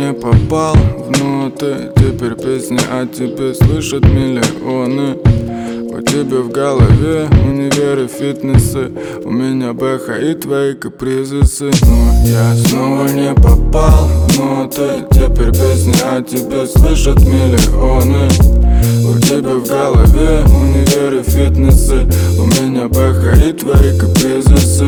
не попал в ноты. Теперь песни о тебе слышат миллионы. У тебя в голове универы, фитнесы, у меня бэха и твои капризы. Но я снова не попал в ноты. Теперь песни о тебе слышат миллионы. У тебя в голове универы, фитнесы, у меня бэха и твои капризы.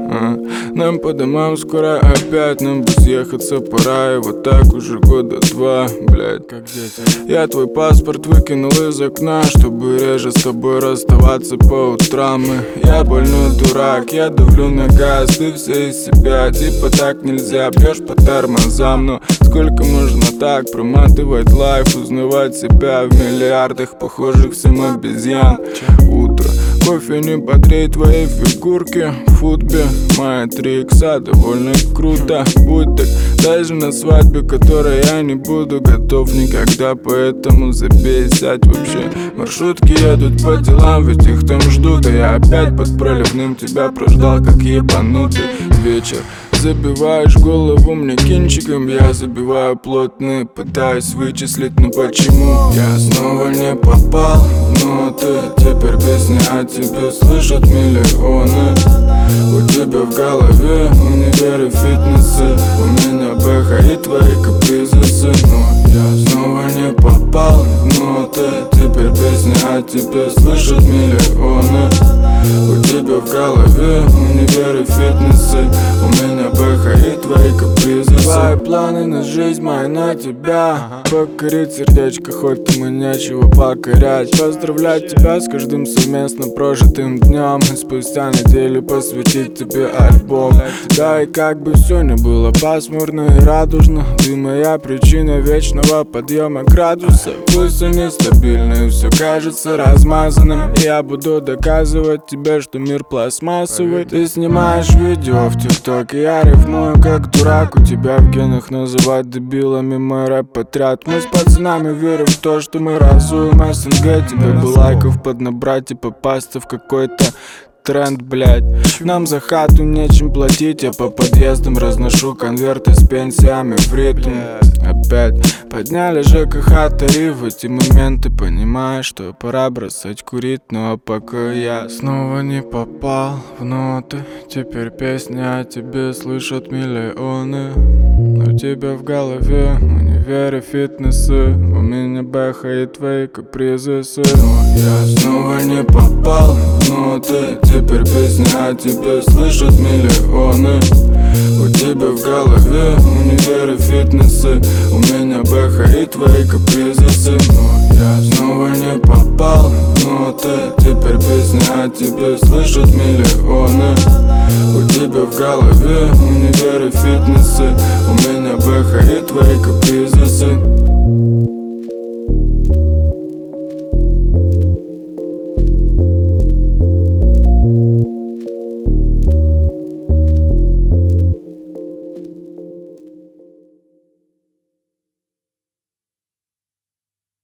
Нам по домам скоро опять, нам бы съехаться пора. И вот так уже года два, блядь, как дети. Я твой паспорт выкинул из окна, чтобы реже с тобой расставаться по утрам. И я больной дурак, я давлю на газ, ты все из себя. Типа так нельзя, бьешь по тормозам. Но сколько можно так проматывать лайф, узнавать себя в миллиардах похожих всем обезьян. Утро, кофе не бодрей твоей фигурки в футбе. Моя 3 икса довольно круто. Будь так даже на свадьбе, которой я не буду готов никогда. Поэтому забей, сядь вообще. Маршрутки едут по делам, ведь их там ждут. А я опять под проливным тебя прождал, как ебанутый вечер. Забиваешь голову мне кинчиком, я забиваю плотно, пытаюсь вычислить, но почему я снова не попал в ноты. Теперь песни о тебе слышат миллионы. У тебя в голове универы, фитнесы, у меня бэха и твои капризы. Но я снова не попал в ноты. Теперь песни о тебе слышат миллионы. У тебя в голове универы, фитнесы, у меня бэха и твои капризы. Твои планы на жизнь мои на тебя. Покорить сердечко, хоть ему нечего покорять. Поздравлять тебя с каждым совместно прожитым днем. И спустя неделю посвятить тебе альбом. Да и как бы все не было пасмурно и радужно, ты моя причина вечного подъема градуса. Пусть они стабильны, все кажется размазанным. Я буду доказывать тебе, что мир пластмассовый. Ты снимаешь видео в ТикТок, и я рифмую как дурак. У тебя в генах называть дебилами мой рэп-отряд. Мы с пацанами верим в то, что мы разуем СНГ. Тебе бы лайков поднабрать и попасться в какой-то тренд, блядь. Нам за хату нечем платить, я по подъездам разношу конверты с пенсиями в ритм. Опять подняли ЖКХ тариф, в эти моменты понимаю, что пора бросать курить. Ну а пока я снова не попал в ноты. Теперь песни о тебе слышат миллионы. У тебя в голове универы, фитнесы, у меня бэха и твои капризы. Но я снова не попал в ноты. Теперь песни о тебе слышат миллионы. У тебя в голове универы, фитнесы, у меня бэха и твои капризы. Но я снова не попал в ноты. Теперь песни о тебе слышат миллионы. У тебя в голове универы, фитнесы, у меня бэха и твои капризы.